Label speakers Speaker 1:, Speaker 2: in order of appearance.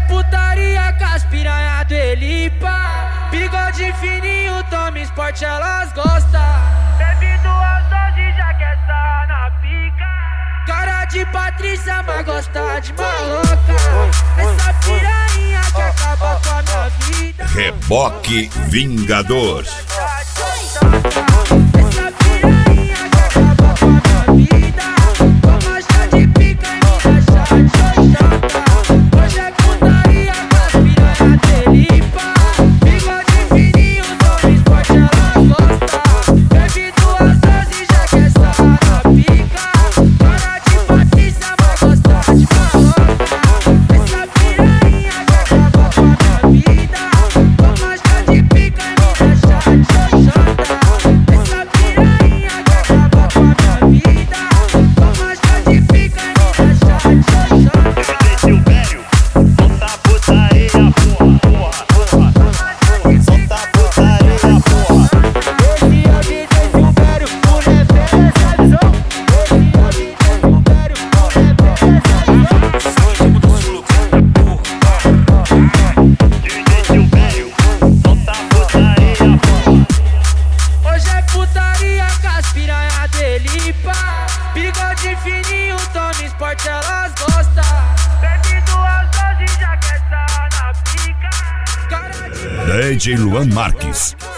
Speaker 1: putaria com as piranha do Elipa. Bigode fininho, toma esporte, elas gostam. Bebe 2 doses, já quer estar na pica. Cara de Patrícia, mas gosta de maloca. Essa piranha que acaba com a minha vida.
Speaker 2: Reboque Vingador.
Speaker 1: Essa piranha que acaba com a minha vida. Toma chá de pica e me deixa de xoxota. Hoje é putaria com as piranha do Elipa. Bigode fininho, toma esporte, elas gostam. Bebe 2 doses, já quer estar na pica. Cara de Patrícia, mas gosta de maloca. Essa piranha que acaba com a minha vida. Toma chá de pica e me deixa de xoxota. Essa piranha que acaba com a minha vida. Toma chá de pica e me deixa de xoxota.
Speaker 3: Solta putaria, porra. Solta putaria, porra.
Speaker 1: Esse obedece o velho, por referência à visão. Esse obedece o velho, por referência à visão.
Speaker 3: Solta putaria, porra.
Speaker 1: Hoje é putaria com as piranha do Elipa. Bigode fininho, toma esporte, elas gostam. Bebe 2 doses, já quer estar na pica. Cara de
Speaker 2: DJ Luan Marques.